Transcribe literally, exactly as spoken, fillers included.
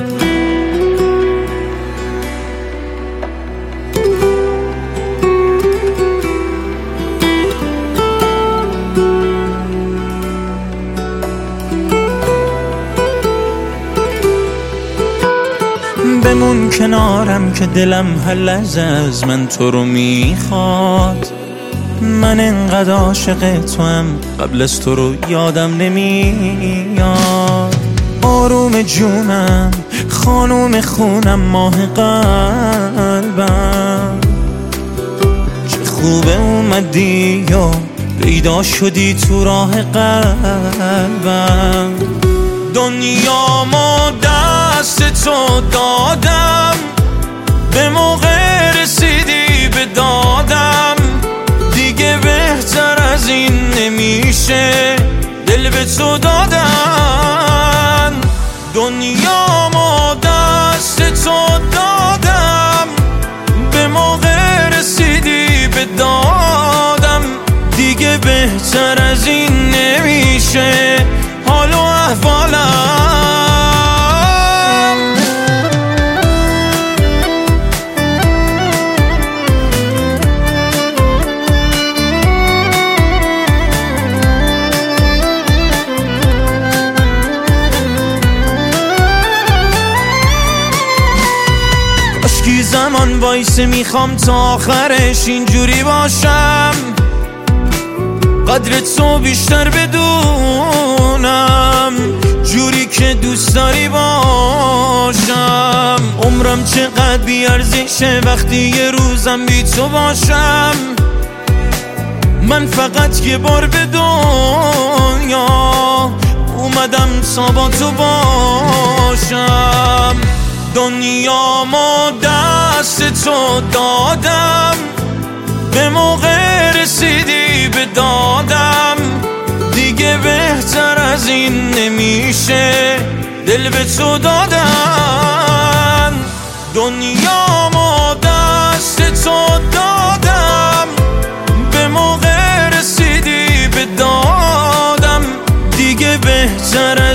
بمون کنارم که دلم هر لحظه از من تو رو میخواد. من انقدر عاشق تو هم قبل از تو رو یادم نمیاد. آروم جونم، خانوم خونم، ماه قلبم، چه خوبه اومدی و پیدا شدی تو راه قلبم. دنیا ما دست تو دادم، به موقع رسیدی به دادم، دیگه بهتر از این نمیشه دل به تو دادن. دنیا ما دست تو دادم، به موقع رسیدی به دادم، دیگه بهتر از این نمیشه حال و احوالم. اشکی زمان وایسه، میخوام تا آخرش اینجوری باشم، قدر تو بیشتر بدونم، جوری که دوست داری باشم. عمرم چقدر بیارزشه وقتی یه روزم بی تو باشم. من فقط یه بار به دنیا اومدم تا با تو باشم. دنیا ما دست تو دادم، به موقع رسیدی به دادم، دیگه بهتر از این نمیشه دل به تو دادن. دنیا ما دست تو دادم، به موقع رسیدی به دادم، دیگه بهتر